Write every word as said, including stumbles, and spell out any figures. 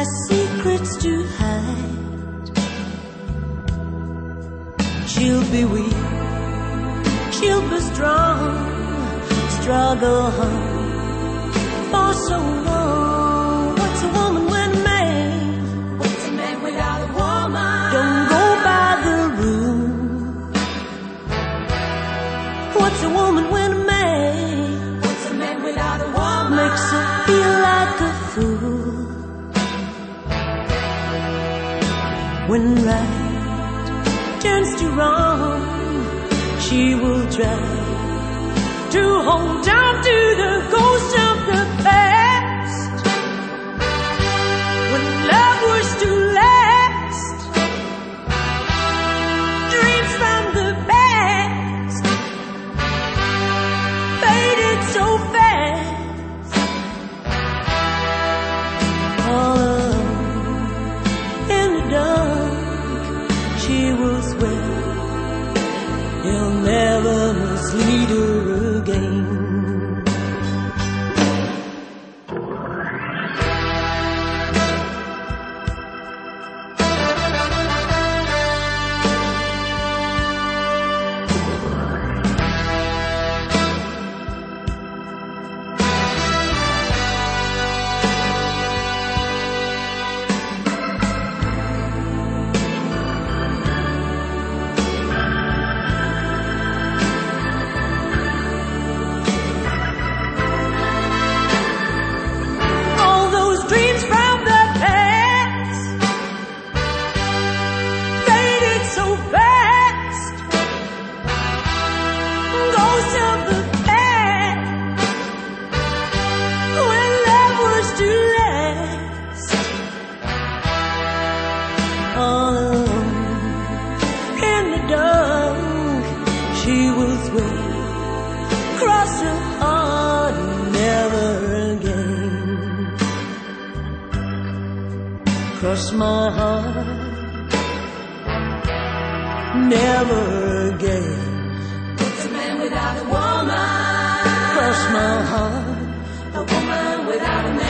has secrets to hide. She'll be weak, she'll be strong, struggle hard for so long. What's a woman when a man? What's a man without a woman? Don't go by the rule. What's a woman when a man? What's a man without a woman? Makes her feel like a fool. When right turns to wrong, she will try to hold on to the ghost of the past. When love was to last, dreams from the past faded so fast. All alone in the dark, she will swear he'll never mislead her again. Cross my heart, never again. What's a man without a woman? Cross my heart, a woman without a man.